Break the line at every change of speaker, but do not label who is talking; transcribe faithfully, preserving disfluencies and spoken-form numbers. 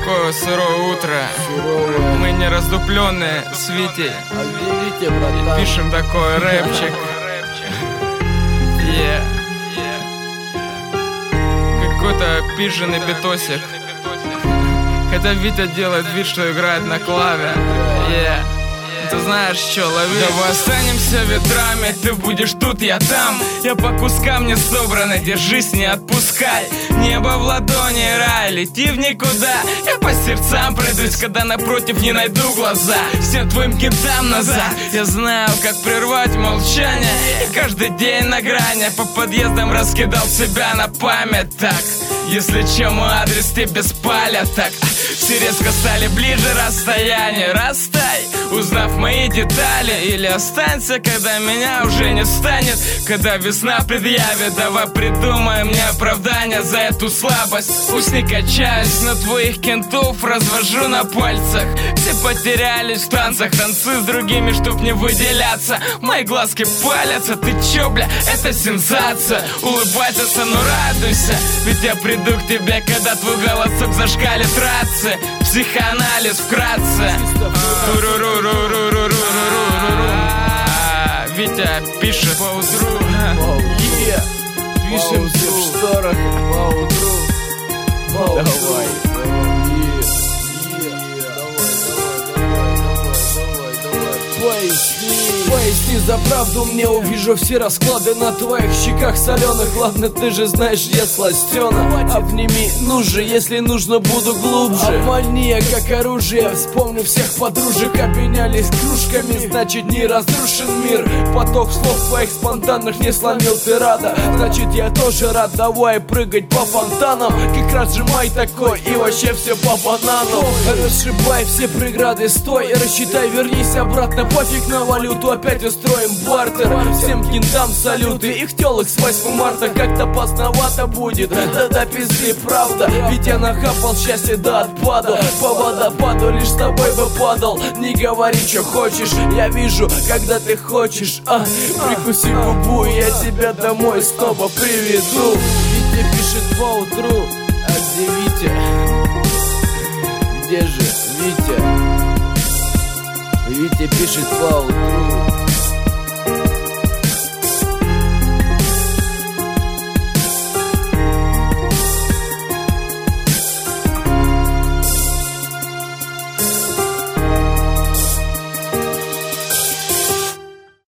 такое сырое утро. Суровое. Мы не раздупленные с Витей.
Объявите, братан.
И пишем такой рэпчик. Yeah. Какой-то пиженный битосик. Хотя Витя делает вид, что играет на клаве. Yeah. Ты знаешь что, лови. Давай останемся ветрами, ты будешь тут, я там. Я по кускам не собраны, держись, не отпускай. Небо в ладони, рай, лети в никуда. Я по сердцам пройдусь, когда напротив не найду глаза. Всем твоим кентам назад. Я знаю, как прервать молчание. И каждый день на грани по подъездам раскидал себя на память. Так, если че, мой адрес тебе спалят. Так, все резко стали ближе, расстояние. Растай, узнав мои детали. Или останься, когда меня уже не станет. Когда весна предъявит, давай придумаем мне оправдание за эту слабость. Пусть не качаюсь, но твоих кентов развожу на пальцах. Все потерялись в танцах, танцы с другими, чтоб не выделяться. Мои глазки палятся, ты чё, бля, это сенсация. Улыбайся, ну радуйся, ведь я приду к тебе, когда твой голосок зашкалит рации. Психоанализ вкратце. Витя пишет по утру.
Пишемся в шторах по утру. Давай. Поясни, поясни за правду мне, увижу все расклады на твоих щеках соленых. Ладно, ты же знаешь, я сластена. Обними, ну же, если нужно, буду глубже. Обмани я как оружие, вспомню всех подружек. Обменялись кружками, значит не разрушен мир. Поток слов твоих спонтанных не сломил, ты рада. Значит я тоже рад, давай прыгать по фонтанам. Как раз сжимай такой и вообще все по банану. Расшибай все преграды, стой, рассчитай, вернись обратно. Пофиг на валюту, опять устроим бартер. Всем кентам салюты, их телок с восьмого марта. Как-то поздновато будет, да-да пизды, правда. Ведь я нахапал счастье до отпада. По водопаду лишь с тобой бы падал. Не говори, что хочешь, я вижу, когда ты хочешь. а, Прикуси губу, я тебя домой снова приведу. Витя пишет по утру. А где Витя? Где же Витя? Витя пишет по утру.